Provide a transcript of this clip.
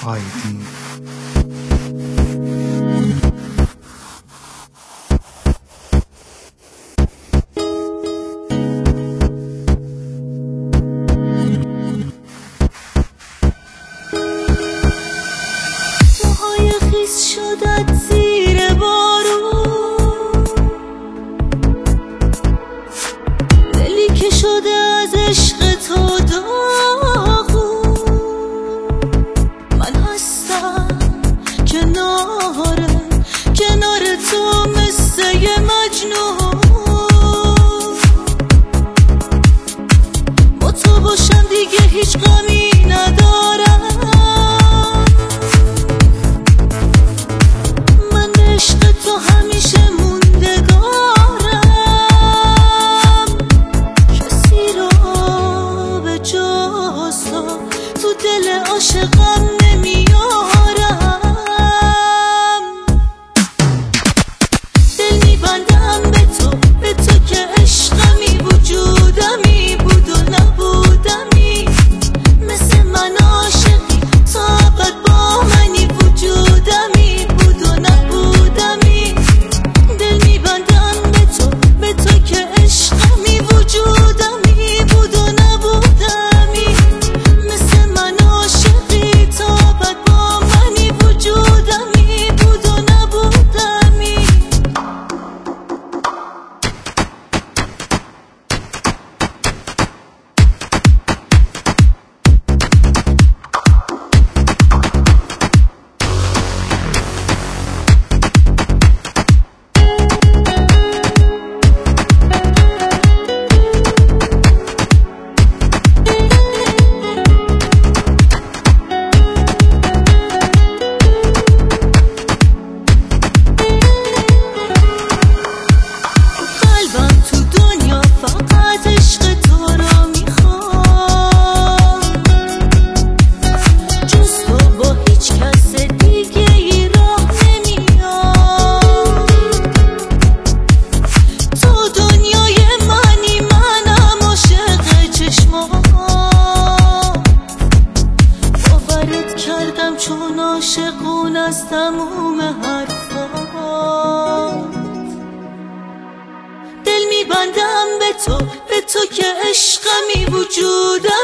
آیدی موهای خیس شدت زیر بارون، دلی که شده از عشق تو داغون. من هستم کنار تو مثل یه مجنون. با تو باشم دیگه هیچ غمی ندارم. من عشق تو همیشه موندگارم. کسی را به جز تو دل عاشقم نمیارم. دل میبندم به تو که عشقمی، وجودمی بود و نبودمی. مثل من عاشقی طاقت با منی، وجودمی بود و نبودمی. دل میبندم به تو که عشقمی، وجودمی بود و نبودمی. مثل من عاشقی طاقت با منی، وجودمی بود و نبودمی. قلبم تو دنیا فقط عشق تو رو میخواد. جز تو با هیچ کس دیگه ای راه نمیاد. تو دنیای منی، منم عاشق چشمات. باورت کردم چون عاشقون از تموم حرفات. دل میبندم به تو که عشقمی، وجودم